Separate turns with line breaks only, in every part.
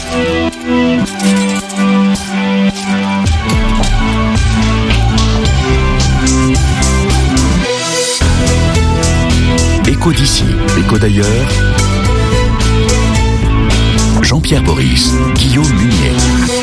Écho d'ici, écho d'ailleurs. Jean-Pierre Boris, Guillaume Munier.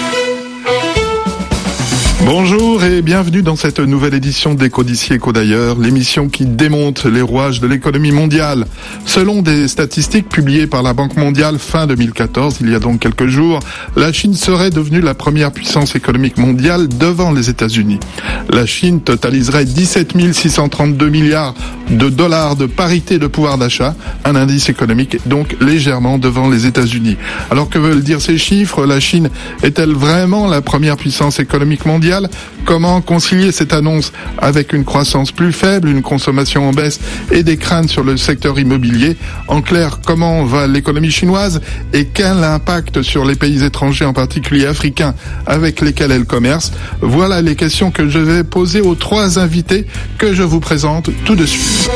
Bonjour et bienvenue dans cette nouvelle édition d'Écho d'ici, écho d'ailleurs, l'émission qui démonte les rouages de l'économie mondiale. Selon des statistiques publiées par la Banque mondiale fin 2014, il y a donc quelques jours, la Chine serait devenue la première puissance économique mondiale devant les États-Unis. La Chine totaliserait 17 632 milliards de dollars de parité de pouvoir d'achat, un indice économique donc légèrement devant les États-Unis. Alors que veulent dire ces chiffres? La Chine est-elle vraiment la première puissance économique mondiale? Comment concilier cette annonce avec une croissance plus faible, une consommation en baisse et des craintes sur le secteur immobilier? En clair, comment va l'économie chinoise et quel impact sur les pays étrangers, en particulier africains, avec lesquels elle commerce? Voilà les questions que je vais poser aux trois invités que je vous présente tout de suite.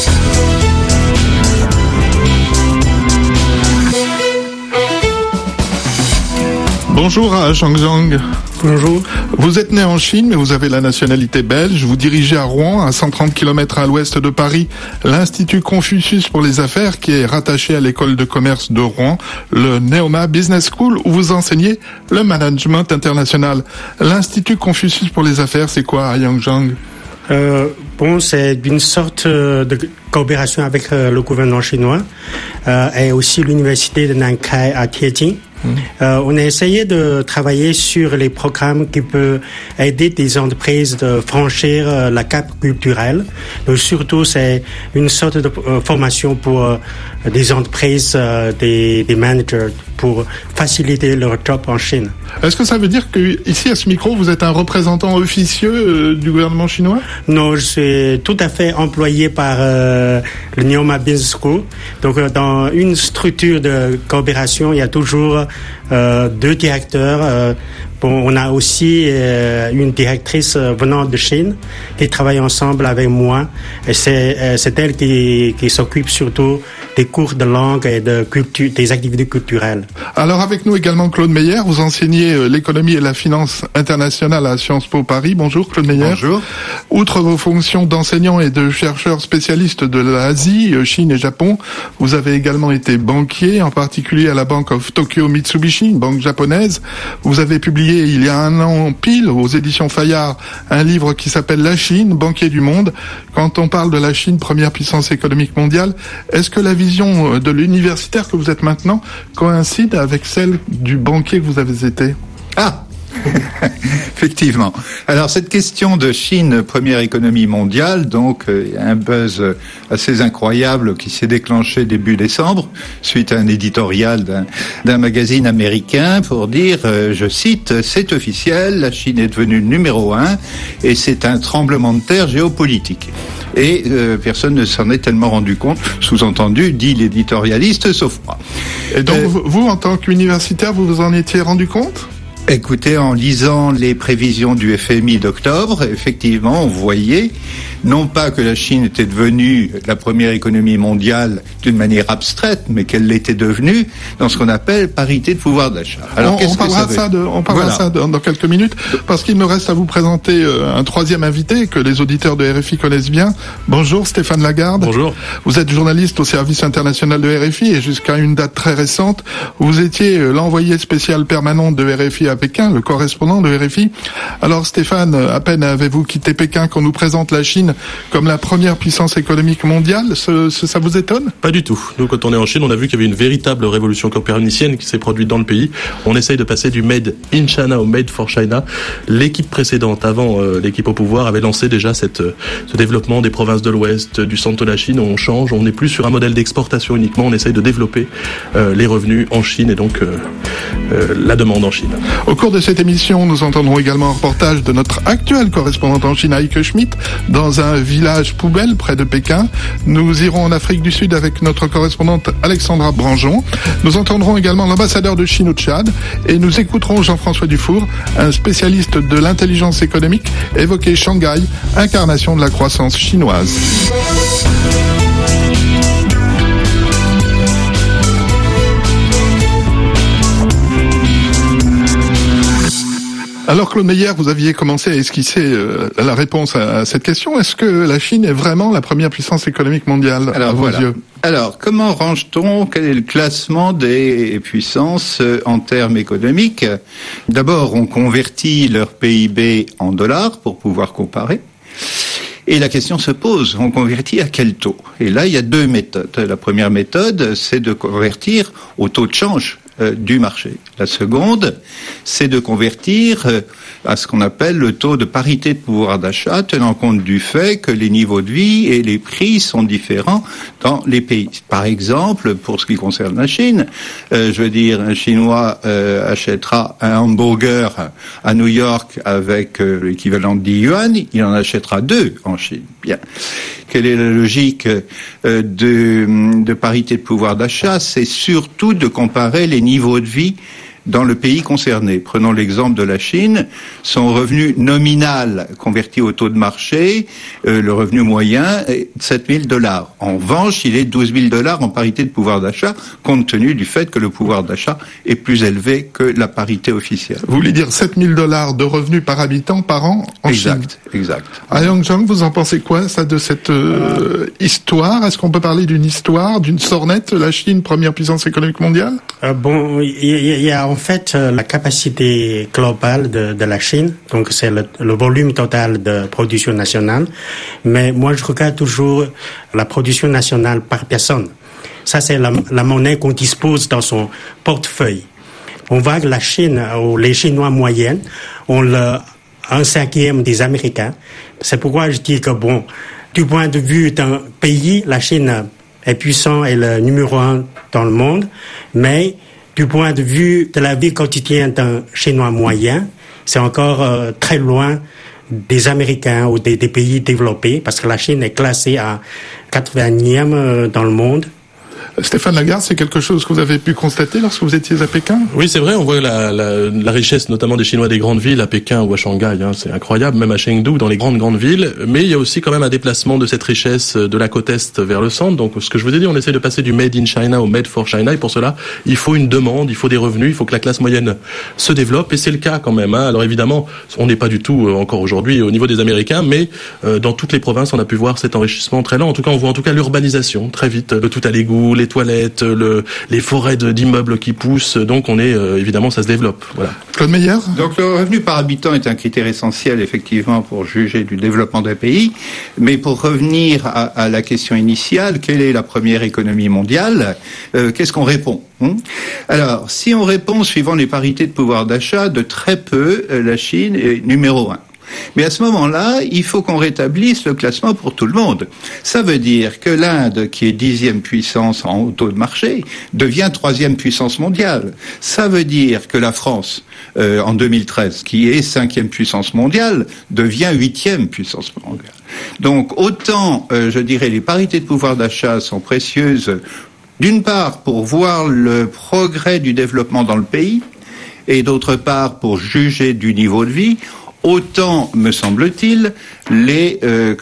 Bonjour à Zhang Zhang.
Bonjour.
Vous êtes né en Chine, mais vous avez la nationalité belge. Vous dirigez à Rouen, à 130 km à l'ouest de Paris, l'Institut Confucius pour les affaires, qui est rattaché à l'école de commerce de Rouen, le Neoma Business School, où vous enseignez le management international. L'Institut Confucius pour les affaires, c'est quoi, Yang Zhang?
C'est une sorte de coopération avec le gouvernement chinois et aussi l'université de Nankai à Tianjin. On a essayé de travailler sur les programmes qui peuvent aider des entreprises de franchir la cape culturelle. Donc, surtout, c'est une sorte de formation pour des entreprises, des managers, pour faciliter leur job en Chine.
Est-ce que ça veut dire que ici à ce micro, vous êtes un représentant officieux du gouvernement chinois?
Non, je suis tout à fait employé par le Neoma Business School. Donc, dans une structure de coopération, il y a toujours deux directeurs. On a aussi une directrice venant de Chine qui travaille ensemble avec moi. Et c'est elle qui s'occupe surtout des cours de langue et de culture, des activités culturelles.
Alors avec nous également Claude Meyer, vous enseignez l'économie et la finance internationale à Sciences Po Paris. Bonjour Claude Meyer.
Bonjour.
Outre vos fonctions d'enseignant et de chercheur spécialiste de l'Asie, Chine et Japon, vous avez également été banquier, en particulier à la Bank of Tokyo Mitsubishi, une banque japonaise. Vous avez publié il y a un an pile aux éditions Fayard un livre qui s'appelle La Chine, banquier du monde. Quand on parle de la Chine, première puissance économique mondiale, est-ce que la vision de l'universitaire que vous êtes maintenant coïncide avec celle du banquier que vous avez été?
Ah effectivement. Alors cette question de Chine, première économie mondiale, donc il y a un buzz assez incroyable qui s'est déclenché début décembre suite à un éditorial d'un magazine américain pour dire, je cite, c'est officiel, la Chine est devenue le numéro 1 et c'est un tremblement de terre géopolitique. Et personne ne s'en est tellement rendu compte, sous-entendu, dit l'éditorialiste, sauf moi.
Et donc vous, en tant qu'universitaire, vous vous en étiez rendu compte ?
Écoutez, en lisant les prévisions du FMI d'octobre, effectivement, on voyait non pas que la Chine était devenue la première économie mondiale d'une manière abstraite, mais qu'elle l'était devenue dans ce qu'on appelle parité de pouvoir d'achat.
Alors, on parlera de ça dans quelques minutes, parce qu'il me reste à vous présenter un troisième invité que les auditeurs de RFI connaissent bien. Bonjour Stéphane Lagarde.
Bonjour.
Vous êtes journaliste au service international de RFI et jusqu'à une date très récente, vous étiez l'envoyé spécial permanent de RFI à Pékin, le correspondant de RFI. Alors Stéphane, à peine avez-vous quitté Pékin qu'on nous présente la Chine comme la première puissance économique mondiale. Ça vous étonne?
Pas du tout. Nous, quand on est en Chine, on a vu qu'il y avait une véritable révolution copernicienne qui s'est produite dans le pays. On essaye de passer du Made in China au Made for China. L'équipe précédente, avant l'équipe au pouvoir, avait lancé déjà ce développement des provinces de l'Ouest, du centre de la Chine. On change, on n'est plus sur un modèle d'exportation uniquement. On essaye de développer les revenus en Chine et donc la demande en Chine.
Au cours de cette émission, nous entendrons également un reportage de notre actuelle correspondante en Chine, Heike Schmidt, dans un village poubelle près de Pékin. Nous irons en Afrique du Sud avec notre correspondante Alexandra Branjon. Nous entendrons également l'ambassadeur de Chine au Tchad et nous écouterons Jean-François Dufour, un spécialiste de l'intelligence économique, évoquer Shanghai, incarnation de la croissance chinoise. Alors Claude Meyer, vous aviez commencé à esquisser la réponse à cette question. Est-ce que la Chine est vraiment la première puissance économique mondiale à vos yeux ?
Alors, comment range-t-on ? Quel est le classement des puissances en termes économiques ? D'abord, on convertit leur PIB en dollars pour pouvoir comparer. Et la question se pose, on convertit à quel taux ? Et là, il y a deux méthodes. La première méthode, c'est de convertir au taux de change du marché. La seconde, c'est de convertir à ce qu'on appelle le taux de parité de pouvoir d'achat, tenant compte du fait que les niveaux de vie et les prix sont différents dans les pays. Par exemple, pour ce qui concerne la Chine, un Chinois achètera un hamburger à New York avec l'équivalent de 10 yuan, il en achètera 2 en Chine. Bien. Quelle est la logique de parité de pouvoir d'achat ? C'est surtout de comparer les niveaux de vie dans le pays concerné. Prenons l'exemple de la Chine. Son revenu nominal converti au taux de marché, le revenu moyen est $7 000. En revanche, il est $12 000 en parité de pouvoir d'achat, compte tenu du fait que le pouvoir d'achat est plus élevé que la parité officielle.
Vous voulez dire $7 000 de revenus par habitant par an en Chine ?
Exact.
Yang Zhang, vous en pensez quoi, ça, de cette histoire ? Est-ce qu'on peut parler d'une histoire, d'une sornette, la Chine, première puissance économique mondiale ?
Il y a en fait la capacité globale de la Chine, donc c'est le volume total de production nationale, mais moi je regarde toujours la production nationale par personne. Ça c'est la monnaie qu'on dispose dans son portefeuille. On voit que la Chine, ou les Chinois moyennes, ont un cinquième des Américains. C'est pourquoi je dis que du point de vue d'un pays, la Chine est puissant et le numéro 1 dans le monde, mais du point de vue de la vie quotidienne d'un Chinois moyen, c'est encore très loin des Américains ou des pays développés, parce que la Chine est classée à 80e dans le monde.
Stéphane Lagarde, c'est quelque chose que vous avez pu constater lorsque vous étiez à Pékin ?
Oui, c'est vrai, on voit la richesse notamment des Chinois des grandes villes, à Pékin ou à Shanghai, c'est incroyable, même à Chengdu, dans les grandes villes, mais il y a aussi quand même un déplacement de cette richesse de la côte Est vers le centre. Donc ce que je vous ai dit, on essaie de passer du Made in China au Made for China, et pour cela, il faut une demande, il faut des revenus, il faut que la classe moyenne se développe, et c'est le cas quand même. Alors évidemment, on n'est pas du tout encore aujourd'hui au niveau des Américains, mais dans toutes les provinces, on a pu voir cet enrichissement très lent. En tout cas, on voit l'urbanisation très vite, le tout à l'égout, les toilettes, les forêts d'immeubles qui poussent. Donc on est évidemment, ça se développe. Voilà.
Claude Meyer ?
Donc le revenu par habitant est un critère essentiel effectivement pour juger du développement d'un pays. Mais pour revenir à la question initiale, quelle est la première économie mondiale ? Qu'est-ce qu'on répond ? Alors, si on répond suivant les parités de pouvoir d'achat, de très peu, la Chine est numéro 1. Mais à ce moment-là, il faut qu'on rétablisse le classement pour tout le monde. Ça veut dire que l'Inde, qui est 10e puissance en taux de marché, devient 3e puissance mondiale. Ça veut dire que la France, en 2013, qui est 5e puissance mondiale, devient 8e puissance mondiale. Donc, autant, les parités de pouvoir d'achat sont précieuses, d'une part, pour voir le progrès du développement dans le pays, et d'autre part, pour juger du niveau de vie. Autant, me semble-t-il, le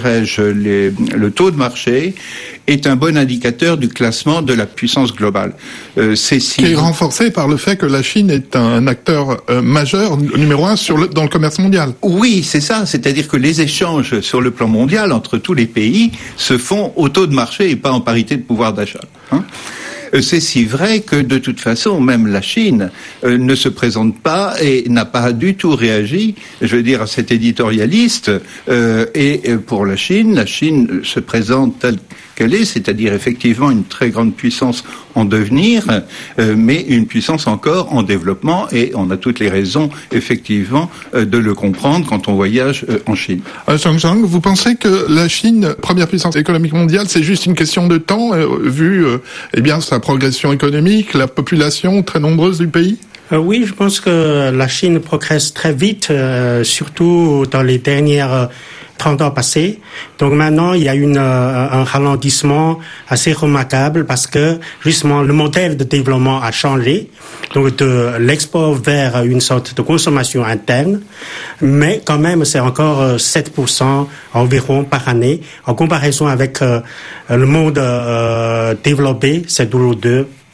taux de marché est un bon indicateur du classement de la puissance globale.
Qui est renforcé par le fait que la Chine est un acteur majeur, numéro 1 dans le commerce mondial.
Oui, c'est ça. C'est-à-dire que les échanges sur le plan mondial entre tous les pays se font au taux de marché et pas en parité de pouvoir d'achat. C'est si vrai que de toute façon, même la Chine ne se présente pas et n'a pas du tout réagi, à cet éditorialiste. Et pour la Chine se présente telle qu'elle est, c'est-à-dire effectivement une très grande puissance en devenir, mais une puissance encore en développement, et on a toutes les raisons, effectivement, de le comprendre quand on voyage en Chine.
Zhang, vous pensez que la Chine, première puissance économique mondiale, c'est juste une question de temps, vu sa progression économique, la population très nombreuse du pays ?
Oui, je pense que la Chine progresse très vite, surtout dans les dernières 30 ans passés. Donc maintenant, il y a un ralentissement assez remarquable parce que justement le modèle de développement a changé, donc de l'export vers une sorte de consommation interne, mais quand même c'est encore 7% environ par année en comparaison avec le monde développé, c'est toujours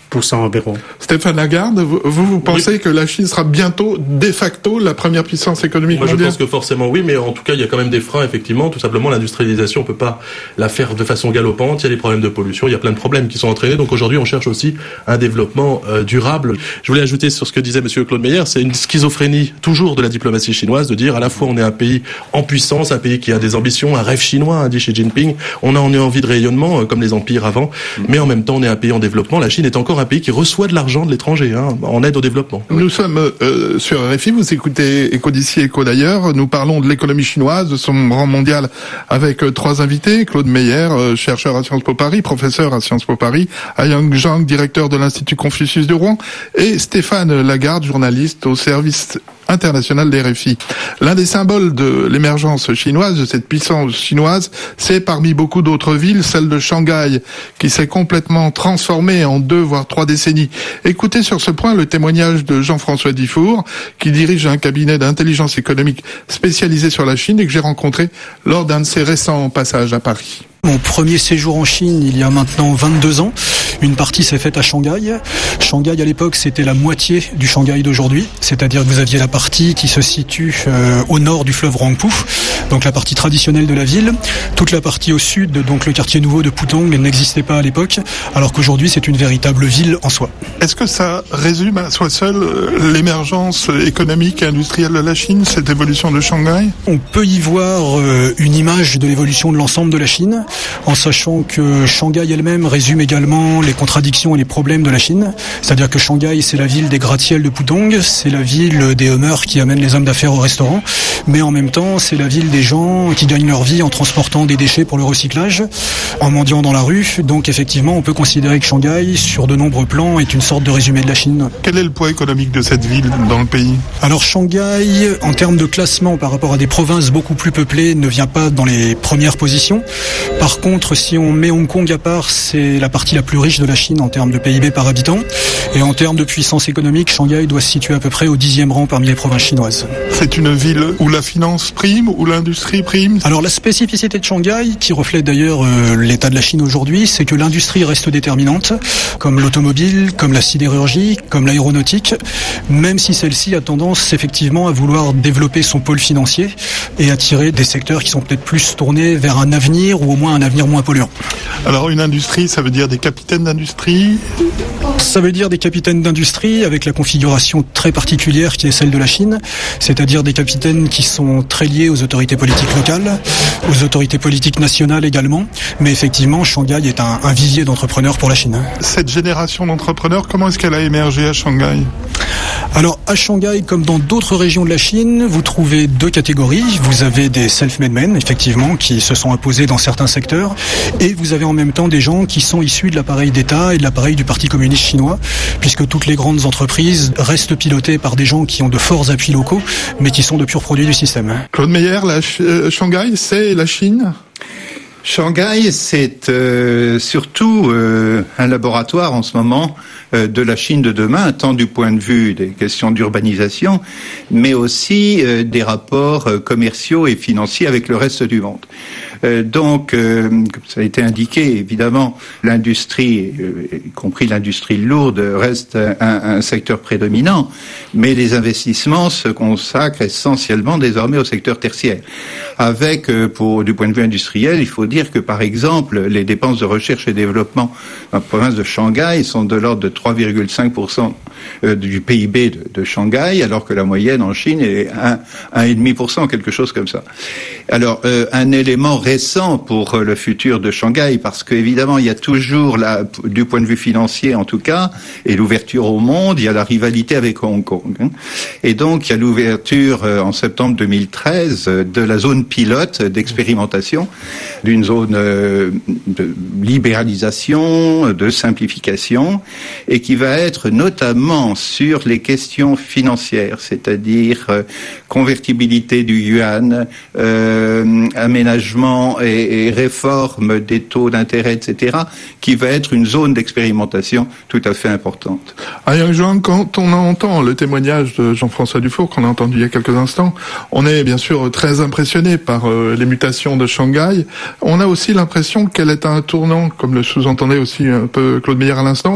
10% environ.
Stéphane Lagarde, vous pensez que la Chine sera bientôt, de facto, la première puissance économique mondiale ?
Je pense que forcément oui, mais en tout cas, il y a quand même des freins, effectivement. Tout simplement, l'industrialisation, on peut pas la faire de façon galopante. Il y a des problèmes de pollution, il y a plein de problèmes qui sont entraînés. Donc aujourd'hui, on cherche aussi un développement durable. Je voulais ajouter sur ce que disait Monsieur Claude Meyer, c'est une schizophrénie toujours de la diplomatie chinoise de dire à la fois on est un pays en puissance, un pays qui a des ambitions, un rêve chinois, dit Xi Jinping. On a envie de rayonnement comme les empires avant, mais en même temps on est un pays en développement. La Chine est encore un pays qui reçoit de l'argent de l'étranger en aide au développement.
Nous sommes sur RFI, vous écoutez Écho d'ici, Écho d'ailleurs. Nous parlons de l'économie chinoise, de son rang mondial avec trois invités. Claude Meyer, chercheur à Sciences Po Paris, professeur à Sciences Po Paris, Yang Zhang, directeur de l'Institut Confucius de Rouen, et Stéphane Lagarde, journaliste au service international des RFI. L'un des symboles de l'émergence chinoise, de cette puissance chinoise, c'est parmi beaucoup d'autres villes, celle de Shanghai, qui s'est complètement transformée en 2 voire 3 décennies. Écoutez sur ce point le témoignage de Jean-François Dufour, qui dirige un cabinet d'intelligence économique spécialisé sur la Chine et que j'ai rencontré lors d'un de ses récents passages à Paris.
Mon premier séjour en Chine, il y a maintenant 22 ans. Une partie s'est faite à Shanghai. Shanghai, à l'époque, c'était la moitié du Shanghai d'aujourd'hui. C'est-à-dire que vous aviez la partie qui se situe au nord du fleuve Rangpou, donc la partie traditionnelle de la ville. Toute la partie au sud, donc le quartier nouveau de Pudong, n'existait pas à l'époque, alors qu'aujourd'hui, c'est une véritable ville en soi.
Est-ce que ça résume à soi seul l'émergence économique et industrielle de la Chine, cette évolution de Shanghai ?
On peut y voir une image de l'évolution de l'ensemble de la Chine, en sachant que Shanghai elle-même résume également les contradictions et les problèmes de la Chine. C'est-à-dire que Shanghai, c'est la ville des gratte-ciels de Pudong, c'est la ville des Hummers qui amènent les hommes d'affaires au restaurant, mais en même temps, c'est la ville des gens qui gagnent leur vie en transportant des déchets pour le recyclage, en mendiant dans la rue. Donc effectivement, on peut considérer que Shanghai, sur de nombreux plans, est une sorte de résumé de la Chine.
Quel est le poids économique de cette ville dans le pays ?
Alors Shanghai, en termes de classement par rapport à des provinces beaucoup plus peuplées, ne vient pas dans les premières positions. Par contre, si on met Hong Kong à part, c'est la partie la plus riche de la Chine en termes de PIB par habitant. Et en termes de puissance économique, Shanghai doit se situer à peu près au 10e rang parmi les provinces chinoises.
C'est une ville où la finance prime, où l'industrie prime ?
Alors la spécificité de Shanghai, qui reflète d'ailleurs l'état de la Chine aujourd'hui, c'est que l'industrie reste déterminante, comme l'automobile, comme la sidérurgie, comme l'aéronautique, même si celle-ci a tendance effectivement à vouloir développer son pôle financier et attirer des secteurs qui sont peut-être plus tournés vers un avenir ou au moins un avenir moins polluant.
Alors une industrie, ça veut dire des capitaines d'industrie ?
Ça veut dire des capitaines d'industrie avec la configuration très particulière qui est celle de la Chine, c'est-à-dire des capitaines qui sont très liés aux autorités politiques locales, aux autorités politiques nationales également, mais effectivement Shanghai est un vivier d'entrepreneurs pour la Chine.
Cette génération d'entrepreneurs, comment est-ce qu'elle a émergé à Shanghai ?
Alors à Shanghai, comme dans d'autres régions de la Chine, vous trouvez 2 catégories. Vous avez des self-made men, effectivement, qui se sont imposés dans certains secteurs, et vous avez en même temps des gens qui sont issus de l'appareil d'État et de l'appareil du Parti communiste chinois, puisque toutes les grandes entreprises restent pilotées par des gens qui ont de forts appuis locaux, mais qui sont de purs produits du système.
Claude Meyer, Shanghai, c'est la Chine ?
Shanghai, c'est surtout un laboratoire en ce moment de la Chine de demain, tant du point de vue des questions d'urbanisation, mais aussi des rapports commerciaux et financiers avec le reste du monde. Donc, comme ça a été indiqué, évidemment, l'industrie, y compris l'industrie lourde, reste un secteur prédominant, mais les investissements se consacrent essentiellement désormais au secteur tertiaire. Avec, du point de vue industriel, il faut dire que, par exemple, les dépenses de recherche et développement dans la province de Shanghai sont de l'ordre de 3,5% du PIB de Shanghai, alors que la moyenne en Chine est 1,5%, quelque chose comme ça. Alors, un élément récent pour le futur de Shanghai, parce qu'évidemment, il y a toujours, du point de vue financier en tout cas, et l'ouverture au monde, il y a la rivalité avec Hong Kong. Et donc, il y a l'ouverture en septembre 2013 de la zone pilote d'expérimentation, d'une zone de libéralisation, de simplification, et qui va être notamment sur les questions financières, c'est-à-dire convertibilité du yuan, aménagement et réforme des taux d'intérêt, etc., qui va être une zone d'expérimentation tout à fait importante.
Yang Zhang, quand on entend le témoignage de Jean-François Dufour, qu'on a entendu il y a quelques instants, on est bien sûr très impressionné par les mutations de Shanghai. On a aussi l'impression qu'elle est à un tournant, comme le sous-entendait aussi un peu Claude Meyer à l'instant,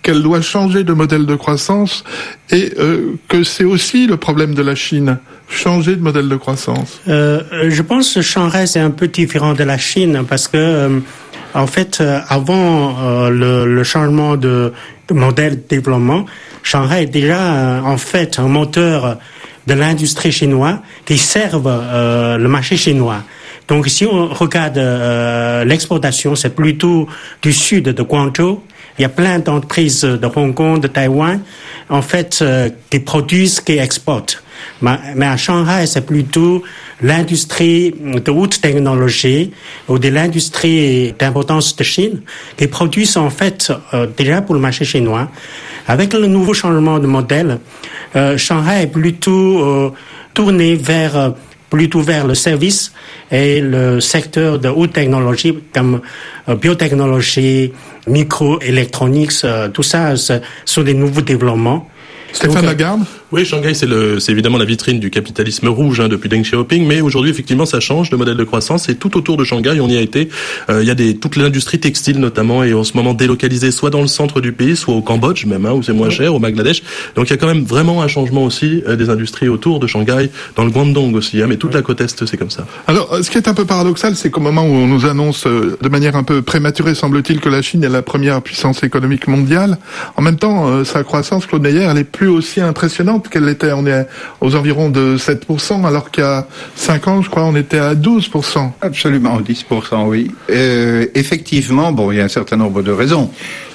qu'elle doit changer de modèle de croissance et que c'est aussi le problème de la Chine, changer de modèle de croissance.
Je pense que Shanghai c'est un peu différent de la Chine parce que en fait avant le changement de modèle de développement, Shanghai est déjà en fait un moteur de l'industrie chinoise qui servent le marché chinois. Donc si on regarde l'exportation, c'est plutôt du sud de Guangzhou. Il y a plein d'entreprises de Hong Kong, de Taïwan, en fait, qui produisent, qui exportent. Mais à Shanghai, c'est plutôt l'industrie de haute technologie ou de l'industrie d'importance de Chine qui produisent en fait déjà pour le marché chinois. Avec le nouveau changement de modèle, Shanghai est plutôt tourné vers le service et le secteur de haute technologie comme biotechnologie, microélectronique, tout ça, ce sont des nouveaux développements.
Stéphane Lagarde?
Oui, Shanghai, c'est évidemment la vitrine du capitalisme rouge depuis Deng Xiaoping, mais aujourd'hui, effectivement, ça change de modèle de croissance et tout autour de Shanghai, on y a été. Il y a toute l'industrie textile notamment est en ce moment délocalisée soit dans le centre du pays, soit au Cambodge même, où c'est moins cher, au Bangladesh. Donc il y a quand même vraiment un changement aussi des industries autour de Shanghai, dans le Guangdong aussi, mais toute la côte Est, c'est comme ça.
Alors, ce qui est un peu paradoxal, c'est qu'au moment où on nous annonce de manière un peu prématurée, semble-t-il, que la Chine est la première puissance économique mondiale, en même temps, sa croissance, Claude Meyer, elle est plus aussi impressionnante qu'elle l'était. On est aux environs de 7%, alors qu'il y a 5 ans, je crois, on était à 12%.
Absolument, 10%, oui. Effectivement, il y a un certain nombre de raisons.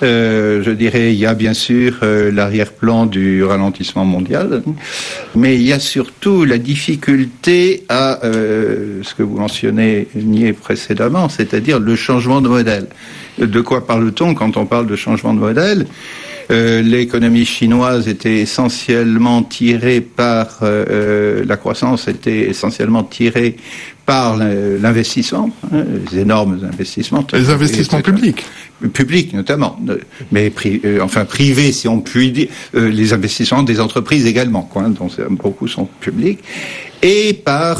Je dirais, il y a bien sûr l'arrière-plan du ralentissement mondial, mais il y a surtout la difficulté à ce que vous mentionniez précédemment, c'est-à-dire le changement de modèle. De quoi parle-t-on quand on parle de changement de modèle ? L'économie chinoise était essentiellement tirée par la croissance était essentiellement tirée par l'investissement, les énormes investissements.
Les investissements publics.
Publics notamment, mais privés si on peut dire, les investissements des entreprises également, dont beaucoup sont publics. Et par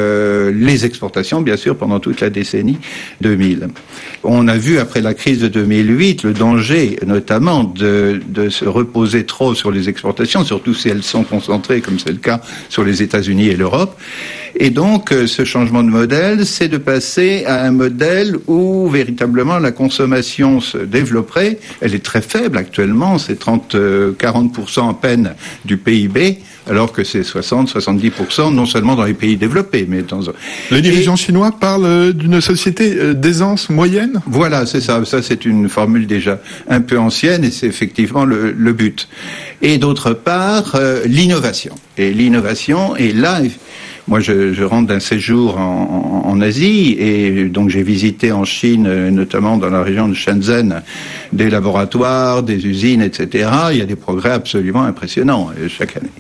les exportations, bien sûr, pendant toute la décennie 2000. On a vu, après la crise de 2008, le danger, notamment, de se reposer trop sur les exportations, surtout si elles sont concentrées, comme c'est le cas, sur les États-Unis et l'Europe. Et donc, ce changement de modèle, c'est de passer à un modèle où, véritablement, la consommation se développerait. Elle est très faible actuellement, c'est 40% à peine du PIB, alors que c'est 60-70%, non seulement dans les pays développés, mais dans...
Les dirigeants chinois parlent d'une société d'aisance moyenne ?
Voilà, c'est ça. Ça, c'est une formule déjà un peu ancienne, et c'est effectivement le but. Et d'autre part, l'innovation. Et l'innovation, et là... Moi, je rentre d'un séjour en Asie, et donc j'ai visité en Chine, notamment dans la région de Shenzhen, des laboratoires, des usines, etc. Il y a des progrès absolument impressionnants chaque année.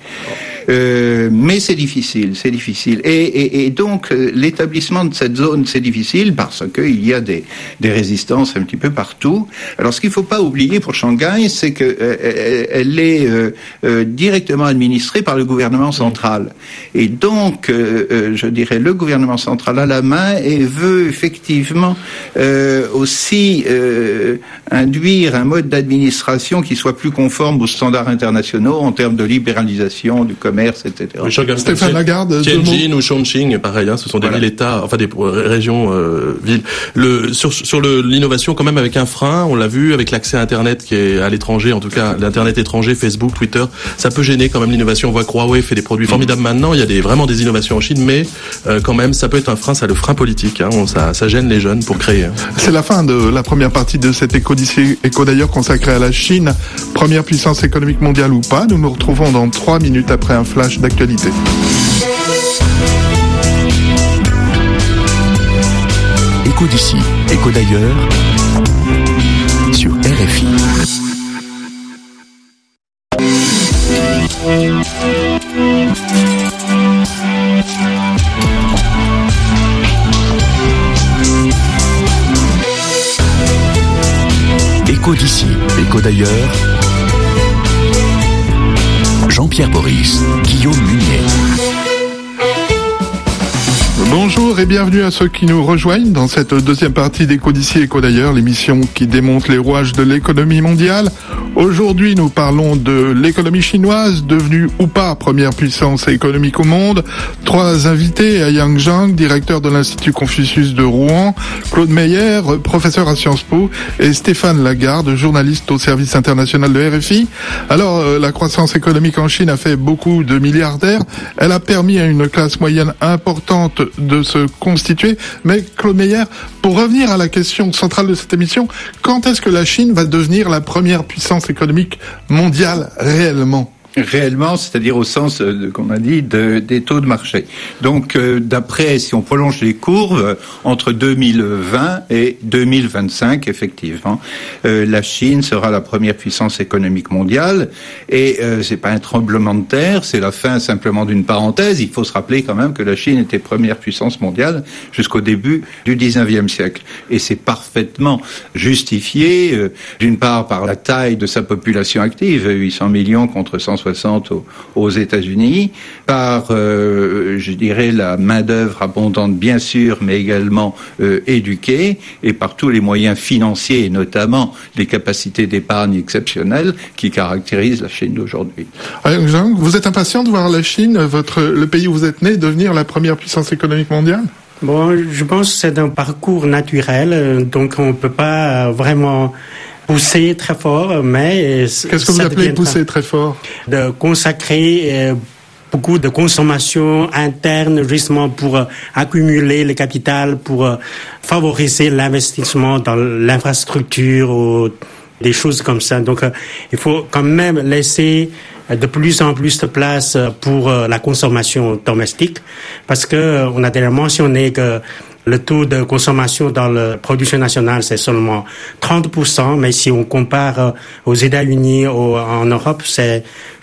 Mais c'est difficile. Et donc, l'établissement de cette zone, c'est difficile parce qu'il y a des résistances un petit peu partout. Alors, ce qu'il ne faut pas oublier pour Shanghai, c'est qu'elle est directement administrée par le gouvernement central. Et donc, je dirais, le gouvernement central a la main et veut effectivement aussi induire un mode d'administration qui soit plus conforme aux standards internationaux en termes de libéralisation du commerce, etc.
Stéphane Lagarde,
Tianjin ou Chongqing, pareil, ce sont des villes-États, enfin des régions villes. Sur l'innovation, quand même, avec un frein, on l'a vu, avec l'accès à Internet qui est à l'étranger, en tout cas l'Internet étranger, Facebook, Twitter, ça peut gêner quand même l'innovation. On voit que Huawei fait des produits formidables maintenant. Il y a vraiment des innovations en Chine, mais quand même, ça peut être un frein, ça le frein politique. Ça gêne les jeunes pour créer.
C'est la fin de la première partie de cette éco d'ailleurs consacrée à la Chine, première puissance économique mondiale ou pas. Nous nous retrouvons dans 3 minutes après un flash d'actualité.
Éco d'ici, éco d'ailleurs, sur RFI. Éco d'ici, éco d'ailleurs. Jean-Pierre Boris, Guillaume Munier.
Bonjour et bienvenue à ceux qui nous rejoignent dans cette deuxième partie d'Éco d'ici, éco d'ailleurs, l'émission qui démonte les rouages de l'économie mondiale. Aujourd'hui, nous parlons de l'économie chinoise, devenue ou pas première puissance économique au monde. 3 invités, Yang Zhang, directeur de l'Institut Confucius de Rouen, Claude Meyer, professeur à Sciences Po, et Stéphane Lagarde, journaliste au service international de RFI. Alors, la croissance économique en Chine a fait beaucoup de milliardaires. Elle a permis à une classe moyenne importante de se constituer. Mais Claude Meyer, pour revenir à la question centrale de cette émission, quand est-ce que la Chine va devenir la première puissance économique mondiale réellement ?
Réellement, c'est-à-dire au sens, qu'on a dit, des taux de marché. Donc, d'après, si on prolonge les courbes, entre 2020 et 2025, effectivement, la Chine sera la première puissance économique mondiale. Et c'est pas un tremblement de terre, c'est la fin simplement d'une parenthèse. Il faut se rappeler quand même que la Chine était première puissance mondiale jusqu'au début du 19e siècle. Et c'est parfaitement justifié, d'une part par la taille de sa population active, 800 millions contre 160 aux États-Unis, par, je dirais, la main-d'œuvre abondante, bien sûr, mais également éduquée, et par tous les moyens financiers, et notamment les capacités d'épargne exceptionnelles qui caractérisent la Chine d'aujourd'hui.
Jean, vous êtes impatient de voir la Chine, le pays où vous êtes né, devenir la première puissance économique mondiale ?
Bon, je pense que c'est un parcours naturel, donc on ne peut pas vraiment pousser très fort, mais...
Qu'est-ce que vous appelez pousser très fort ?
De consacrer beaucoup de consommation interne justement pour accumuler le capital, pour favoriser l'investissement dans l'infrastructure ou des choses comme ça. Donc il faut quand même laisser de plus en plus de place pour la consommation domestique, parce que on a déjà mentionné que le taux de consommation dans la production nationale, c'est seulement 30%, mais si on compare aux États-Unis, en Europe, c'est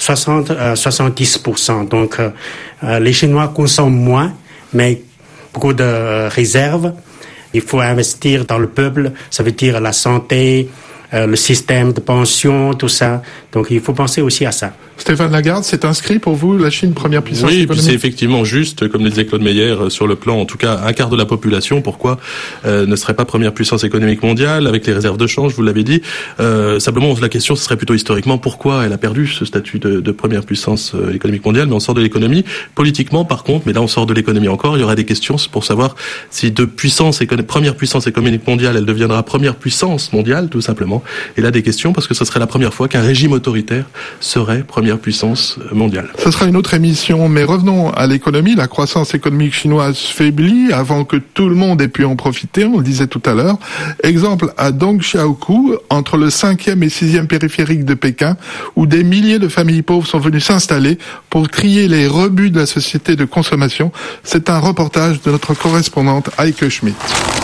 70%. Donc, les Chinois consomment moins, mais beaucoup de réserves. Il faut investir dans le peuple, ça veut dire la santé, le système de pension, tout ça. Donc, il faut penser aussi à ça.
Stéphane Lagarde, c'est inscrit pour vous, la Chine, première puissance économique ?
Oui, c'est effectivement juste, comme le disait Claude Meyer, sur le plan, en tout cas, un quart de la population. Pourquoi ne serait pas première puissance économique mondiale, avec les réserves de change, vous l'avez dit. Simplement, la question, ce serait plutôt historiquement, pourquoi elle a perdu ce statut de première puissance économique mondiale, mais on sort de l'économie. Politiquement, par contre, mais là on sort de l'économie encore, il y aura des questions pour savoir si de première puissance économique mondiale, elle deviendra première puissance mondiale, tout simplement. Et là, des questions, parce que ce serait la première fois qu'un régime autoritaire serait première puissance mondiale.
Ce sera une autre émission, mais revenons à l'économie. La croissance économique chinoise faiblit avant que tout le monde ait pu en profiter, on le disait tout à l'heure. Exemple à Dongxiaokou, entre le 5e et 6e périphérique de Pékin, où des milliers de familles pauvres sont venues s'installer pour trier les rebuts de la société de consommation. C'est un reportage de notre correspondante Heike Schmidt.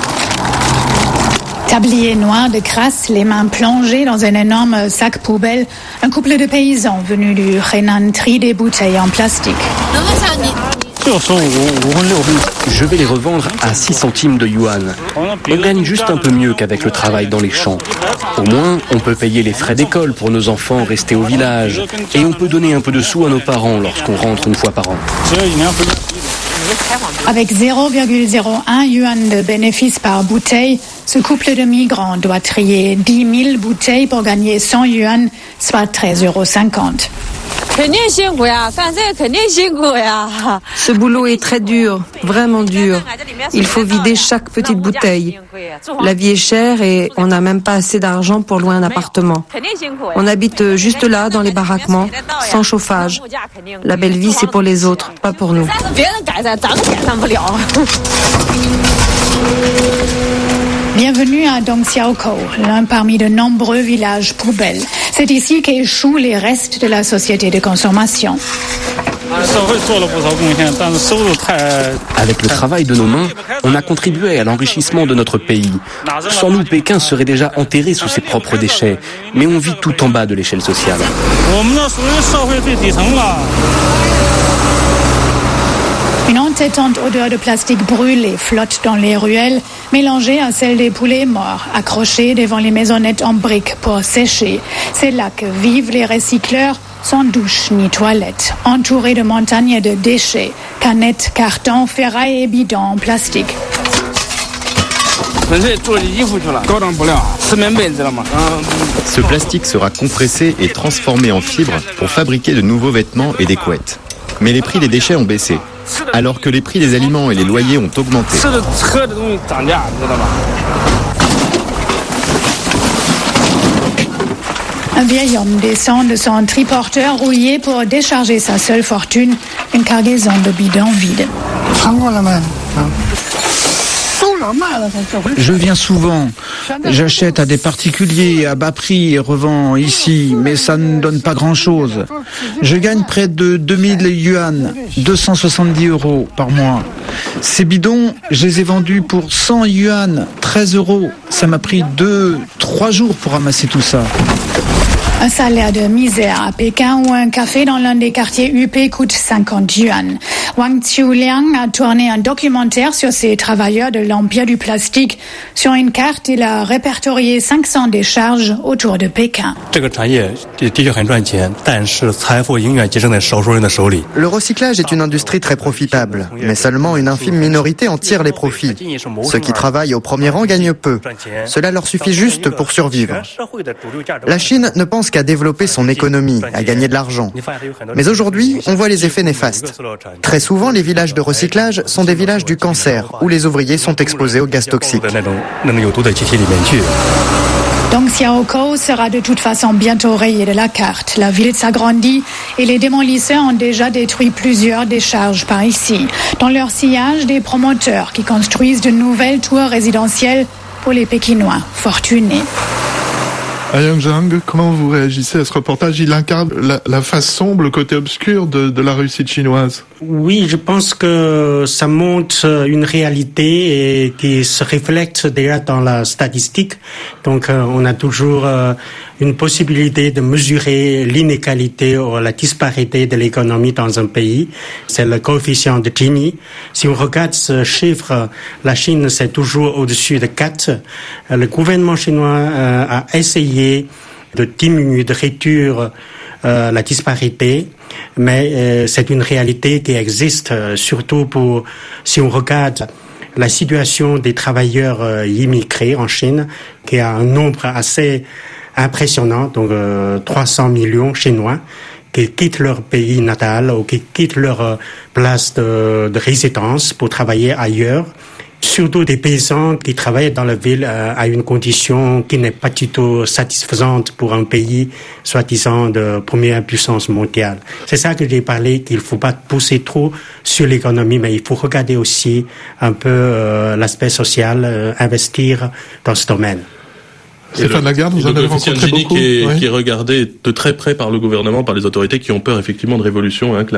Tablier noir de crasse, les mains plongées dans un énorme sac poubelle, un couple de paysans venus du Henan trie des bouteilles en plastique.
Je vais les revendre à 6 centimes de yuan. On gagne juste un peu mieux qu'avec le travail dans les champs. Au moins, on peut payer les frais d'école pour nos enfants restés au village. Et on peut donner un peu de sous à nos parents lorsqu'on rentre une fois par an.
Avec 0,01 yuan de bénéfice par bouteille, ce couple de migrants doit trier 10 000 bouteilles pour gagner 100 yuan, soit 13,50 €.
Ce boulot est très dur, vraiment dur. Il faut vider chaque petite bouteille. La vie est chère et on n'a même pas assez d'argent pour louer un appartement. On habite juste là, dans les baraquements, sans chauffage. La belle vie, c'est pour les autres, pas pour nous.
Bienvenue à Dongxiaokou, l'un parmi de nombreux villages poubelles. C'est ici qu'échouent les restes de la société de consommation.
Avec le travail de nos mains, on a contribué à l'enrichissement de notre pays. Sans nous, Pékin serait déjà enterré sous ses propres déchets. Mais on vit tout en bas de l'échelle sociale.
Une entêtante odeur de plastique brûlé flotte dans les ruelles, mélangée à celle des poulets morts, accrochés devant les maisonnettes en briques pour sécher. C'est là que vivent les recycleurs, sans douche ni toilette, entourés de montagnes de déchets, canettes, cartons, ferrailles et bidons en plastique.
Ce plastique sera compressé et transformé en fibres pour fabriquer de nouveaux vêtements et des couettes. Mais les prix des déchets ont baissé, alors que les prix des aliments et les loyers ont augmenté.
Un vieil homme descend de son triporteur rouillé pour décharger sa seule fortune, une cargaison de bidons vides.
Je viens souvent. J'achète à des particuliers à bas prix et revends ici, mais ça ne donne pas grand-chose. Je gagne près de 2000 yuan, 270 € par mois. Ces bidons, je les ai vendus pour 100 yuan, 13 €. Ça m'a pris 2-3 jours pour ramasser tout ça.
Un salaire de misère à Pékin ou un café dans l'un des quartiers UP coûte 50 yuan. Wang Qiuliang a tourné un documentaire sur ces travailleurs de l'empire du plastique. Sur une carte, il a répertorié 500 décharges autour de Pékin.
Le recyclage est une industrie très profitable, mais seulement une infime minorité en tire les profits. Ceux qui travaillent au premier rang gagnent peu. Cela leur suffit juste pour survivre. La Chine ne pense qu'à développer son économie, à gagner de l'argent. Mais aujourd'hui, on voit les effets néfastes. Très souvent, les villages de recyclage sont des villages du cancer, où les ouvriers sont exposés aux gaz toxiques.
Dong Xiaokou sera de toute façon bientôt rayé de la carte. La ville s'agrandit et les démolisseurs ont déjà détruit plusieurs décharges par ici. Dans leur sillage, des promoteurs qui construisent de nouvelles tours résidentielles pour les Pékinois fortunés.
Yang Zhang, comment vous réagissez à ce reportage? Il incarne la face sombre, le côté obscur de la réussite chinoise.
Oui, je pense que ça montre une réalité et qui se reflète déjà dans la statistique. Donc, on a toujours une possibilité de mesurer l'inégalité ou la disparité de l'économie dans un pays. C'est le coefficient de Gini. Si on regarde ce chiffre, la Chine, c'est toujours au-dessus de 4. Le gouvernement chinois a essayé de diminuer, de réduire la disparité, mais c'est une réalité qui existe, surtout si on regarde la situation des travailleurs immigrés en Chine, qui a un nombre assez impressionnant, donc 300 millions Chinois, qui quittent leur pays natal ou qui quittent leur place de résidence pour travailler ailleurs. Surtout des paysans qui travaillent dans la ville à une condition qui n'est pas du tout satisfaisante pour un pays soi-disant de première puissance mondiale. C'est ça que j'ai parlé, qu'il ne faut pas pousser trop sur l'économie, mais il faut regarder aussi un peu l'aspect social, investir dans ce domaine.
Stéphane Lagarde, vous en avez rencontré beaucoup.
Qui est regardé de très près par le gouvernement, par les autorités qui ont peur effectivement de révolution, que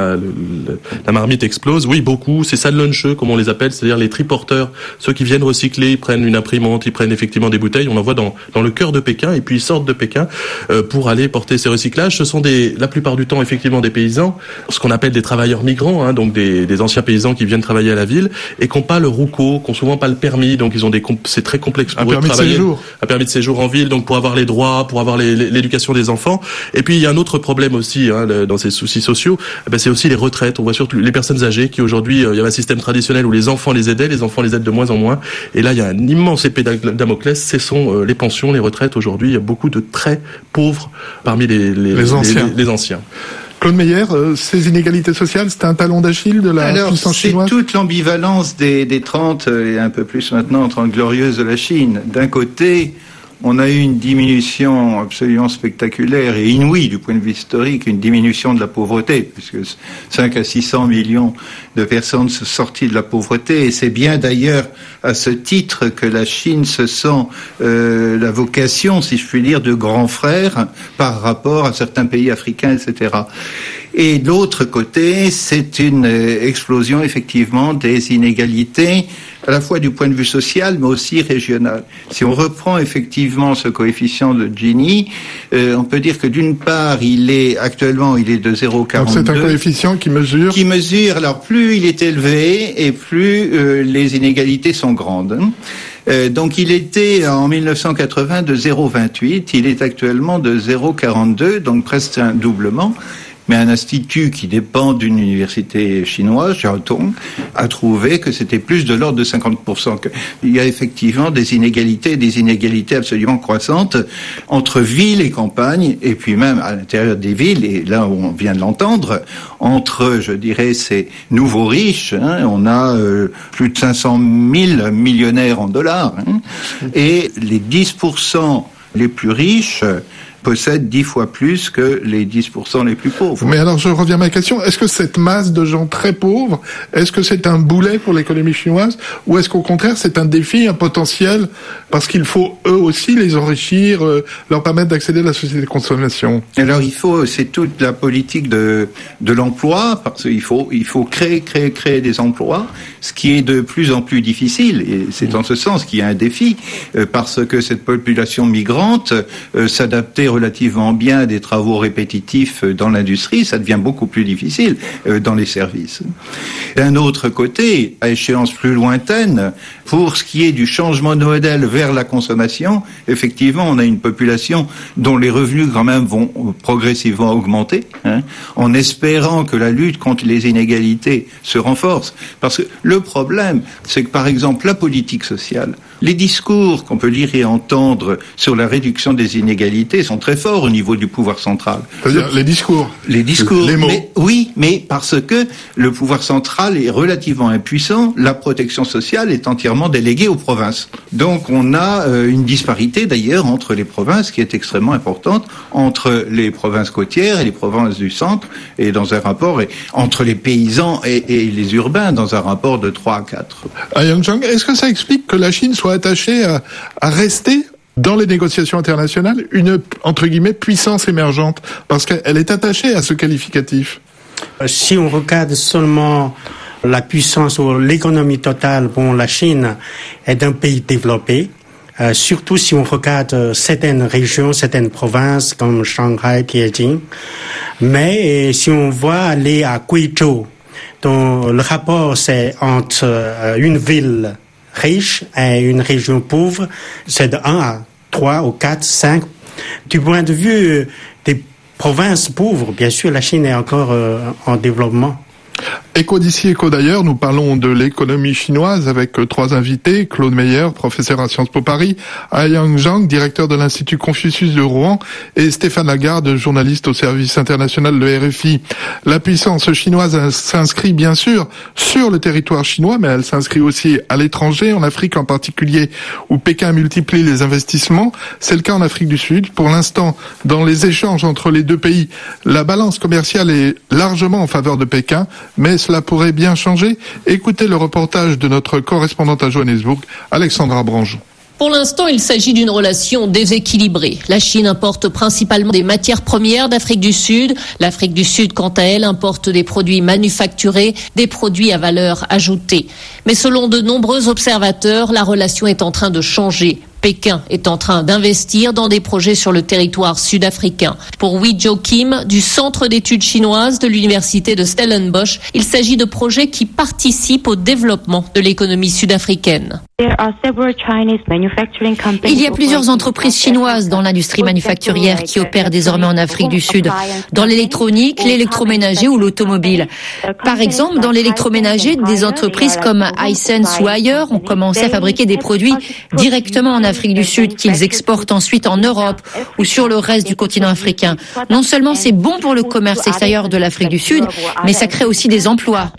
la marmite explose. Oui, beaucoup. C'est Sanlunche, comme on les appelle, c'est-à-dire les triporteurs, ceux qui viennent recycler, ils prennent une imprimante, ils prennent effectivement des bouteilles. On en voit dans le cœur de Pékin, et puis ils sortent de Pékin pour aller porter ces recyclages. Ce sont la plupart du temps effectivement des paysans, ce qu'on appelle des travailleurs migrants, donc des anciens paysans qui viennent travailler à la ville et qui n'ont pas le roucco, qui n'ont souvent pas le permis, donc ils ont c'est très complexe pour eux de travailler. Un permis de séjour en ville, donc pour avoir les droits, pour avoir l'éducation des enfants. Et puis il y a un autre problème aussi dans ces soucis sociaux, c'est aussi les retraites. On voit surtout les personnes âgées qui aujourd'hui, il y avait un système traditionnel où les enfants les aidaient, les enfants les aident de moins en moins. Et là il y a un immense épée Damoclès, ce sont les pensions, les retraites. Aujourd'hui il y a beaucoup de très pauvres parmi les anciens.
Claude Meyer, ces inégalités sociales, c'est un talon d'Achille de la puissance chinoise?
C'est toute l'ambivalence des 30 et un peu plus maintenant 30 glorieuses de la Chine. D'un côté, on a eu une diminution absolument spectaculaire et inouïe du point de vue historique, une diminution de la pauvreté, puisque 5 à 600 millions de personnes sont sorties de la pauvreté, et c'est bien d'ailleurs à ce titre que la Chine se sent la vocation, si je puis dire, de grand frère par rapport à certains pays africains, etc. Et de l'autre côté, c'est une explosion effectivement des inégalités, à la fois du point de vue social, mais aussi régional. Si on reprend effectivement ce coefficient de Gini, on peut dire que d'une part, il est de 0,42.
Donc c'est un coefficient qui mesure.
Alors plus il est élevé et plus les inégalités sont grandes. Donc il était en 1980 de 0,28, il est actuellement de 0,42, donc presque un doublement. mais un institut qui dépend d'une université chinoise, Jiaotong, a trouvé que c'était plus de l'ordre de 50%. Il y a effectivement des inégalités absolument croissantes entre villes et campagnes, et puis même à l'intérieur des villes, et là où on vient de l'entendre, entre, je dirais, ces nouveaux riches, on a plus de 500 000 millionnaires en dollars, et les 10% les plus riches possèdent 10 fois plus que les 10% les plus pauvres.
Mais alors, je reviens à ma question. Est-ce que cette masse de gens très pauvres, est-ce que c'est un boulet pour l'économie chinoise, ou est-ce qu'au contraire, c'est un défi, un potentiel, parce qu'il faut eux aussi les enrichir, leur permettre d'accéder à la société de consommation?
Alors, c'est toute la politique de l'emploi, parce qu'il faut créer des emplois, ce qui est de plus en plus difficile, et c'est en ce sens qu'il y a un défi, parce que cette population migrante s'adapter relativement bien à des travaux répétitifs dans l'industrie, ça devient beaucoup plus difficile dans les services. D'un autre côté, à échéance plus lointaine, pour ce qui est du changement de modèle vers la consommation, effectivement, on a une population dont les revenus quand même vont progressivement augmenter, en espérant que la lutte contre les inégalités se renforce. Parce que le problème, c'est que par exemple, la politique sociale, les discours qu'on peut lire et entendre sur la réduction des inégalités sont très forts au niveau du pouvoir central.
C'est-à-dire les discours,
les mots.
Mais,
mais parce que le pouvoir central est relativement impuissant, la protection sociale est entièrement déléguée aux provinces. Donc on a une disparité d'ailleurs entre les provinces qui est extrêmement importante, entre les provinces côtières et les provinces du centre, et dans un rapport entre les paysans et les urbains dans un rapport de 3 à 4.
Yang Zhang, est-ce que ça explique que la Chine soit attachée à rester dans les négociations internationales une, entre guillemets, puissance émergente, parce qu'elle est attachée à ce qualificatif?
Si on regarde seulement la puissance ou l'économie totale, la Chine est un pays développé, surtout si on regarde certaines régions, certaines provinces comme Shanghai, Tianjin. Mais si on voit aller à Guizhou, dont le rapport c'est entre une ville riche et une région pauvre, c'est de 1 à 3 ou 4, 5. Du point de vue des provinces pauvres, bien sûr, la Chine est encore en développement.
Éco d'ici, éco d'ailleurs, nous parlons de l'économie chinoise avec 3 invités, Claude Meyer, professeur à Sciences Po Paris, Yang Zhang, directeur de l'Institut Confucius de Rouen, et Stéphane Lagarde, journaliste au service international de RFI. La puissance chinoise s'inscrit bien sûr sur le territoire chinois, mais elle s'inscrit aussi à l'étranger, en Afrique en particulier, où Pékin multiplie les investissements. C'est le cas en Afrique du Sud. Pour l'instant, dans les échanges entre les deux pays, la balance commerciale est largement en faveur de Pékin, mais cela pourrait bien changer. Écoutez le reportage de notre correspondante à Johannesburg, Alexandra Branjon.
Pour l'instant, il s'agit d'une relation déséquilibrée. La Chine importe principalement des matières premières d'Afrique du Sud. L'Afrique du Sud, quant à elle, importe des produits manufacturés, des produits à valeur ajoutée. Mais selon de nombreux observateurs, la relation est en train de changer. Pékin est en train d'investir dans des projets sur le territoire sud-africain. Pour Wee Jo Kim, du Centre d'études chinoises de l'Université de Stellenbosch, il s'agit de projets qui participent au développement de l'économie sud-africaine.
Il y a plusieurs entreprises chinoises dans l'industrie manufacturière qui opèrent désormais en Afrique du Sud, dans l'électronique, l'électroménager ou l'automobile. Par exemple, dans l'électroménager, des entreprises comme Hisense ou ailleurs ont commencé à fabriquer des produits directement en Afrique du Sud qu'ils exportent ensuite en Europe ou sur le reste du continent africain. Non seulement c'est bon pour le commerce extérieur de l'Afrique du Sud, mais ça crée aussi des emplois.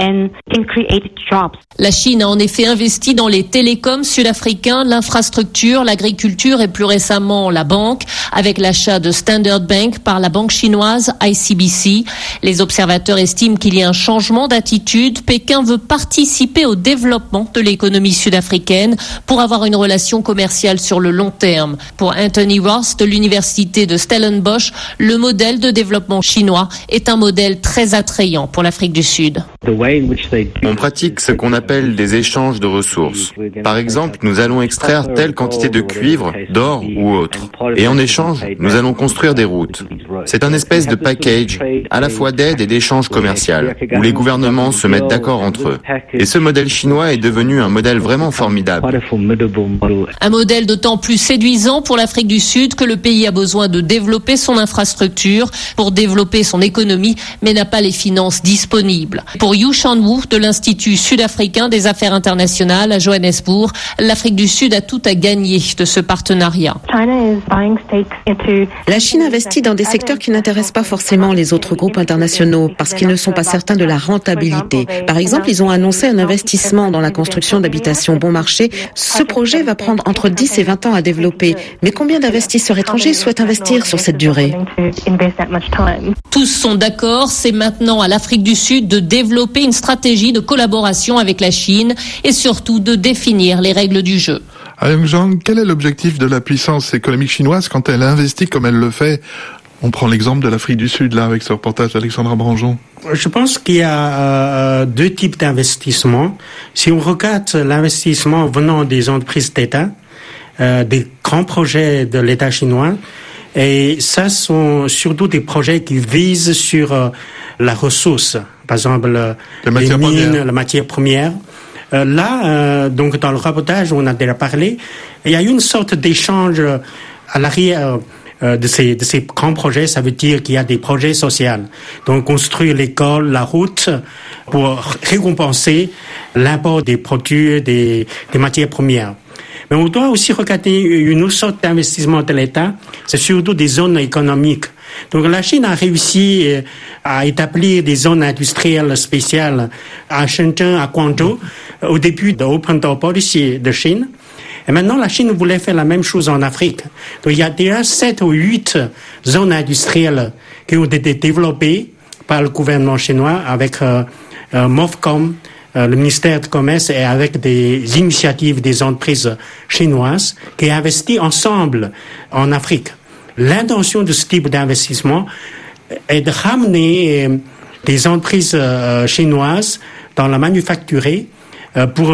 La Chine a en effet investi dans les télécoms sud-africains, l'infrastructure, l'agriculture et plus récemment la banque, avec l'achat de Standard Bank par la banque chinoise ICBC. Les observateurs estiment qu'il y a un changement d'attitude. Pékin veut participer au développement de l'économie sud-africaine pour avoir une relation commerciale sur le long terme. Pour Anthony Ross de l'université de Stellenbosch, le modèle de développement chinois est un modèle très attrayant pour l'Afrique du Sud.
On pratique ce qu'on appelle des échanges de ressources. Par exemple, nous allons extraire telle quantité de cuivre, d'or ou autre. Et en échange, nous allons construire des routes. C'est un espèce de package, à la fois d'aide et d'échange commercial, où les gouvernements se mettent d'accord entre eux. Et ce modèle chinois est devenu un modèle vraiment formidable.
Un modèle d'autant plus séduisant pour l'Afrique du Sud que le pays a besoin de développer son infrastructure pour développer son économie, mais n'a pas les finances disponibles. Pour Yu Shan-Wu de l'Institut sud-africain des affaires internationales à Johannesburg, l'Afrique du Sud a tout à gagner de ce partenariat.
La Chine investit dans des secteurs qui n'intéressent pas forcément les autres groupes internationaux parce qu'ils ne sont pas certains de la rentabilité. Par exemple, ils ont annoncé un investissement dans la construction d'habitations bon marché. Ce projet va prendre entre 10 et 20 ans à développer. Mais combien d'investisseurs étrangers souhaitent investir sur cette durée?
Tous sont d'accord, c'est maintenant à l'Afrique du Sud de développer une stratégie de collaboration avec la Chine et surtout de définir les règles du jeu.
Ayong Zhang, quel est l'objectif de la puissance économique chinoise quand elle investit comme elle le fait? On prend l'exemple de l'Afrique du Sud, là, avec ce reportage d'Alexandra Branjon.
Je pense qu'il y a deux types d'investissements. Si on regarde l'investissement venant des entreprises d'État, des grands projets de l'État chinois, et ça sont surtout des projets qui visent sur la ressource, par exemple les mines, la matière première. Donc dans le reportage, on a déjà parlé, il y a une sorte d'échange à l'arrière de ces grands projets. Ça veut dire qu'il y a des projets sociaux. Donc construire l'école, la route, pour récompenser l'import des produits, des matières premières. Mais on doit aussi regarder une autre sorte d'investissement de l'État, c'est surtout des zones économiques. Donc la Chine a réussi à établir des zones industrielles spéciales à Shenzhen, à Guangzhou, au début de Open Door Policy de Chine. Et maintenant, la Chine voulait faire la même chose en Afrique. Donc il y a déjà 7 ou 8 zones industrielles qui ont été développées par le gouvernement chinois avec MOFCOM, le ministère du Commerce, et avec des initiatives des entreprises chinoises qui investissent ensemble en Afrique. L'intention de ce type d'investissement est de ramener des entreprises chinoises dans la manufacturier pour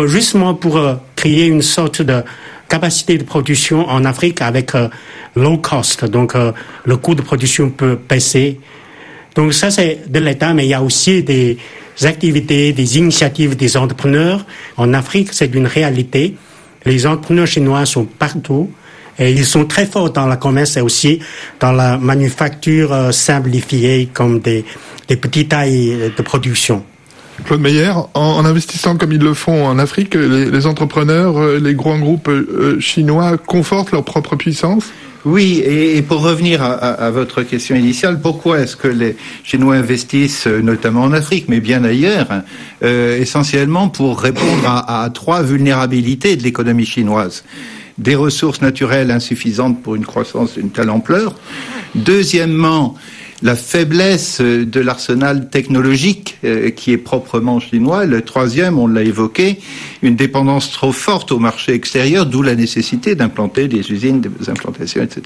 créer une sorte de capacité de production en Afrique avec low cost. Donc le coût de production peut baisser. Donc ça c'est de l'État, mais il y a aussi des activités, des initiatives des entrepreneurs. En Afrique, c'est une réalité. Les entrepreneurs chinois sont partout. Et ils sont très forts dans le commerce et aussi dans la manufacture simplifiée comme des petites tailles de production.
Claude Meyer, en investissant comme ils le font en Afrique, les entrepreneurs, les grands groupes chinois confortent leur propre puissance?
Oui, et pour revenir à votre question initiale, pourquoi est-ce que les Chinois investissent notamment en Afrique, mais bien ailleurs, essentiellement pour répondre à 3 vulnérabilités de l'économie chinoise. Des ressources naturelles insuffisantes pour une croissance d'une telle ampleur. Deuxièmement, la faiblesse de l'arsenal technologique qui est proprement chinois. Le troisième, on l'a évoqué, une dépendance trop forte au marché extérieur, d'où la nécessité d'implanter des usines, des implantations, etc.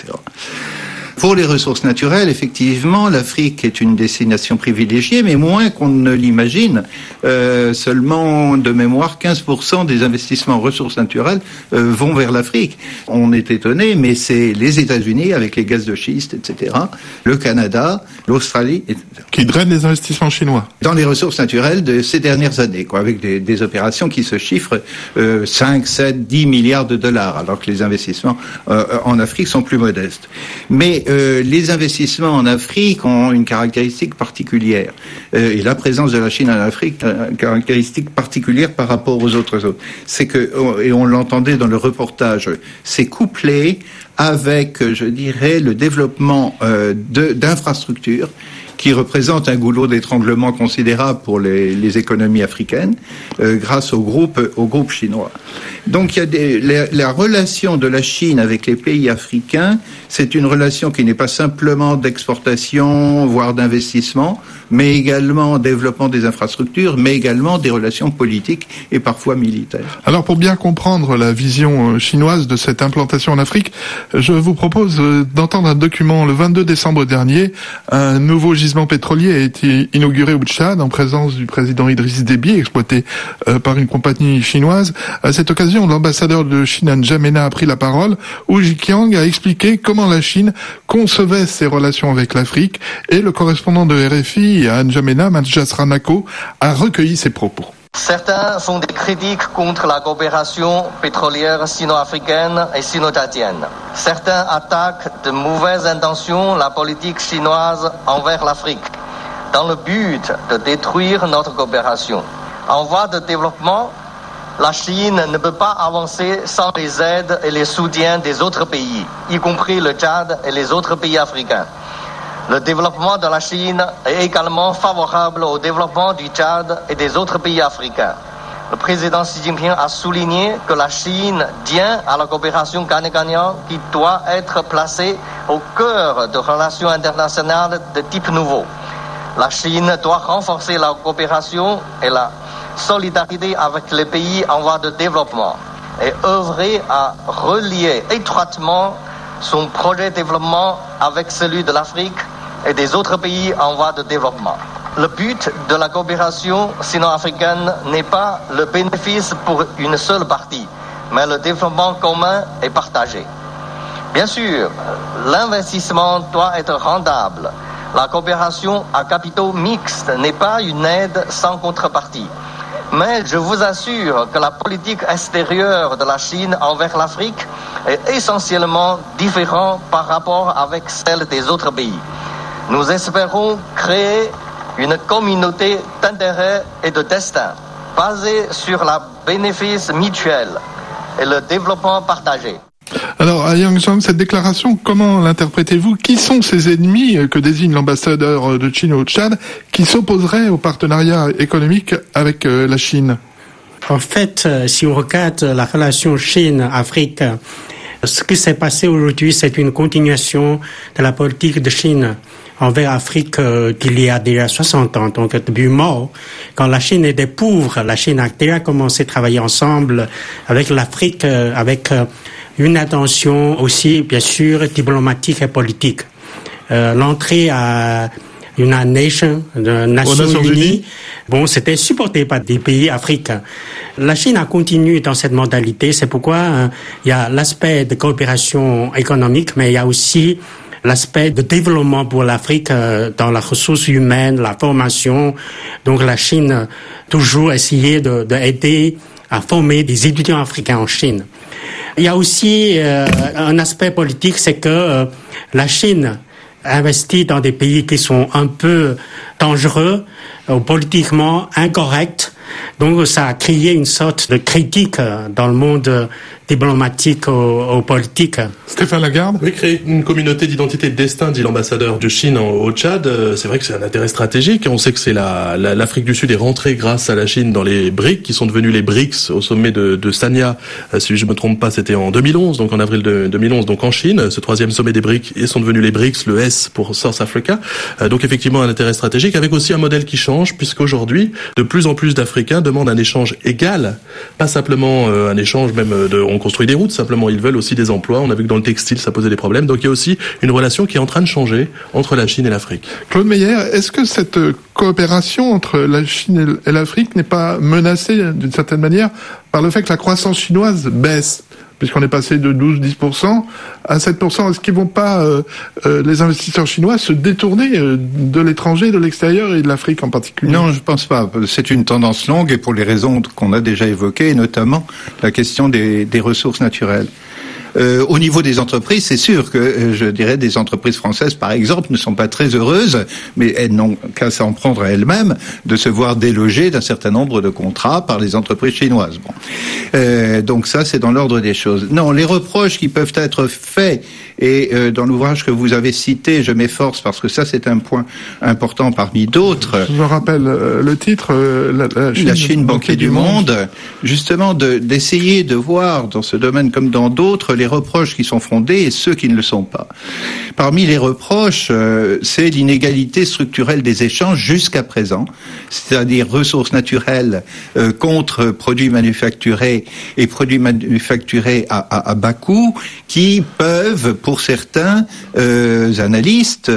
Pour les ressources naturelles, effectivement, l'Afrique est une destination privilégiée, mais moins qu'on ne l'imagine. Seulement, de mémoire, 15% des investissements en ressources naturelles vont vers l'Afrique. On est étonné, mais c'est les États-Unis avec les gaz de schiste, etc., le Canada, l'Australie, etc.
Qui drainent les investissements chinois
dans les ressources naturelles de ces dernières années, avec des opérations qui se chiffrent 5, 7, 10 milliards de dollars, alors que les investissements en Afrique sont plus modestes. Mais les investissements en Afrique ont une caractéristique particulière. Et la présence de la Chine en Afrique a une caractéristique particulière par rapport aux autres zones. C'est que, et on l'entendait dans le reportage, c'est couplé avec, je dirais, le développement d'infrastructures qui représente un goulot d'étranglement considérable pour les économies africaines, grâce au groupe chinois. Donc il y a la relation de la Chine avec les pays africains, c'est une relation qui n'est pas simplement d'exportation, voire d'investissement, mais également développement des infrastructures, mais également des relations politiques et parfois militaires.
Alors pour bien comprendre la vision chinoise de cette implantation en Afrique, je vous propose d'entendre un document. Le 22 décembre dernier, un nouveau gisement pétrolier a été inauguré au Tchad en présence du président Idriss Déby, exploité par une compagnie chinoise. À cette occasion, l'ambassadeur de Chine à N'Djamena a pris la parole. Wu Jiqiang a expliqué comment la Chine concevait ses relations avec l'Afrique, et le correspondant de RFI à N'Djamena, Mathias Ranako, a recueilli ses propos.
Certains font des critiques contre la coopération pétrolière sino-africaine et sino-tchadienne. Certains attaquent de mauvaises intentions la politique chinoise envers l'Afrique, dans le but de détruire notre coopération. En voie de développement, la Chine ne peut pas avancer sans les aides et les soutiens des autres pays, y compris le Tchad et les autres pays africains. Le développement de la Chine est également favorable au développement du Tchad et des autres pays africains. Le président Xi Jinping a souligné que la Chine tient à la coopération gagnant-gagnant qui doit être placée au cœur de relations internationales de type nouveau. La Chine doit renforcer la coopération et la solidarité avec les pays en voie de développement et œuvrer à relier étroitement son projet de développement avec celui de l'Afrique et des autres pays en voie de développement. Le but de la coopération sino-africaine n'est pas le bénéfice pour une seule partie, mais le développement commun et partagé. Bien sûr, l'investissement doit être rentable. La coopération à capitaux mixtes n'est pas une aide sans contrepartie. Mais je vous assure que la politique extérieure de la Chine envers l'Afrique est essentiellement différente par rapport avec celle des autres pays. Nous espérons créer une communauté d'intérêt et de destin basée sur le bénéfice mutuel et le développement partagé.
Alors, à Yang-Zhang, cette déclaration, comment l'interprétez-vous? Qui sont ces ennemis que désigne l'ambassadeur de Chine au Tchad qui s'opposeraient au partenariat économique avec la Chine?
En fait, si on regarde la relation Chine-Afrique, ce qui s'est passé aujourd'hui, c'est une continuation de la politique de Chine envers l'Afrique qu'il y a déjà 60 ans. Donc, depuis Mao, quand la Chine était pauvre, la Chine a déjà commencé à travailler ensemble avec l'Afrique, avec une attention aussi, bien sûr, diplomatique et politique. L'entrée à United Nations, Nations Unies, bon, c'était supporté par des pays africains. La Chine a continué dans cette modalité, c'est pourquoi il y a l'aspect de coopération économique, mais il y a aussi l'aspect de développement pour l'Afrique dans la ressource humaine, la formation. Donc la Chine toujours essayé d'aider à former des étudiants africains en Chine. Il y a aussi un aspect politique, c'est que la Chine investit dans des pays qui sont un peu dangereux, politiquement incorrects. Donc ça a créé une sorte de critique dans le monde diplomatique au politique.
Stéphane Lagarde?
Oui, créer une communauté d'identité de destin, dit l'ambassadeur de Chine au Tchad, c'est vrai que c'est un intérêt stratégique. On sait que c'est l'Afrique du Sud est rentrée grâce à la Chine dans les BRICS, qui sont devenus les BRICS au sommet de Sanya. Si je me trompe pas, c'était en 2011, donc en avril de 2011, donc en Chine, ce troisième sommet des BRICS, et sont devenus les BRICS, le S pour South Africa. Donc effectivement un intérêt stratégique, avec aussi un modèle qui change, puisqu'aujourd'hui, de plus en plus d'Africains demandent un échange égal, pas simplement un échange même on construit des routes, simplement ils veulent aussi des emplois. On a vu que dans le textile ça posait des problèmes, donc il y a aussi une relation qui est en train de changer entre la Chine et l'Afrique.
Claude Meyer, est-ce que cette coopération entre la Chine et l'Afrique n'est pas menacée d'une certaine manière par le fait que la croissance chinoise baisse, puisqu'on est passé de 12-10% à 7%? Est-ce qu'ils vont pas, les investisseurs chinois, se détourner de l'étranger, de l'extérieur et de l'Afrique en particulier?
Non, je pense pas. C'est une tendance longue et pour les raisons qu'on a déjà évoquées, notamment la question des ressources naturelles. Au niveau des entreprises, c'est sûr que, je dirais, des entreprises françaises, par exemple, ne sont pas très heureuses, mais elles n'ont qu'à s'en prendre à elles-mêmes de se voir délogées d'un certain nombre de contrats par les entreprises chinoises. Bon. Donc ça, c'est dans l'ordre des choses. Non, les reproches qui peuvent être faits, et dans l'ouvrage que vous avez cité, je m'efforce, parce que ça, c'est un point important parmi d'autres.
Je vous rappelle le titre,
la Chine banquier du monde, justement d'essayer de voir dans ce domaine comme dans d'autres les reproches qui sont fondés et ceux qui ne le sont pas. Parmi les reproches, c'est l'inégalité structurelle des échanges jusqu'à présent, c'est-à-dire ressources naturelles contre produits manufacturés et produits manufacturés à bas coût, qui peuvent, pour certains analystes,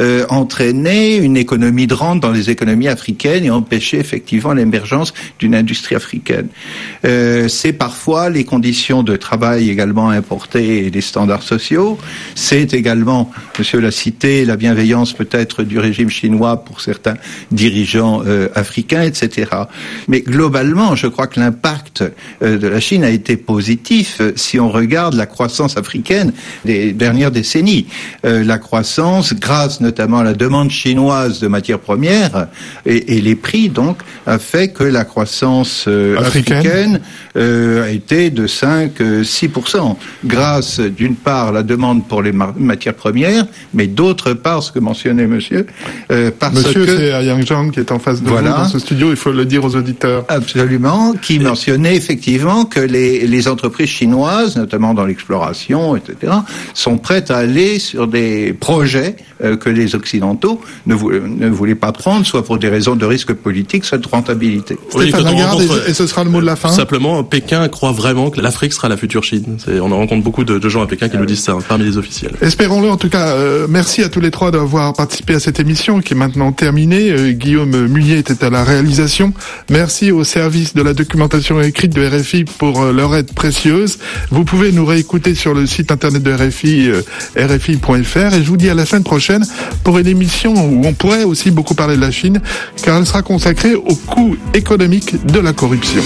entraîner une économie de rente dans les économies africaines et empêcher effectivement l'émergence d'une industrie africaine. C'est parfois les conditions de travail également importantes comporter et les standards sociaux. C'est également, monsieur l'a cité, la bienveillance peut-être du régime chinois pour certains dirigeants africains, etc. Mais globalement, je crois que l'impact de la Chine a été positif si on regarde la croissance africaine des dernières décennies. La croissance, grâce notamment à la demande chinoise de matières premières et les prix, donc, a fait que la croissance africaine a été de 5-6%. Grâce, d'une part, à la demande pour les matières premières, mais d'autre part, ce que mentionnait monsieur,
monsieur, c'est Yang Zhang qui est en face de vous dans ce studio, il faut le dire aux auditeurs.
Absolument, qui mentionnait effectivement que les entreprises chinoises, notamment dans l'exploration, etc., sont prêtes à aller sur des projets que les Occidentaux ne voulaient pas prendre, soit pour des raisons de risque politique, soit de rentabilité.
Oui, Stéphane Lagarde, et ce sera le mot de la fin.
Simplement, Pékin croit vraiment que l'Afrique sera la future Chine. On en rencontre beaucoup de gens à Pékin qui nous disent ça, parmi les officiels.
Espérons-le en tout cas. Merci à tous les trois d'avoir participé à cette émission qui est maintenant terminée. Guillaume Munier était à la réalisation. Merci au service de la documentation écrite de RFI pour leur aide précieuse. Vous pouvez nous réécouter sur le site internet de RFI, rfi.fr, et je vous dis à la semaine prochaine pour une émission où on pourrait aussi beaucoup parler de la Chine, car elle sera consacrée au coût économique de la corruption.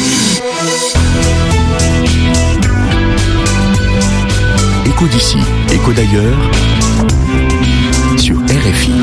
Écho d'ici, écho d'ailleurs, sur RFI.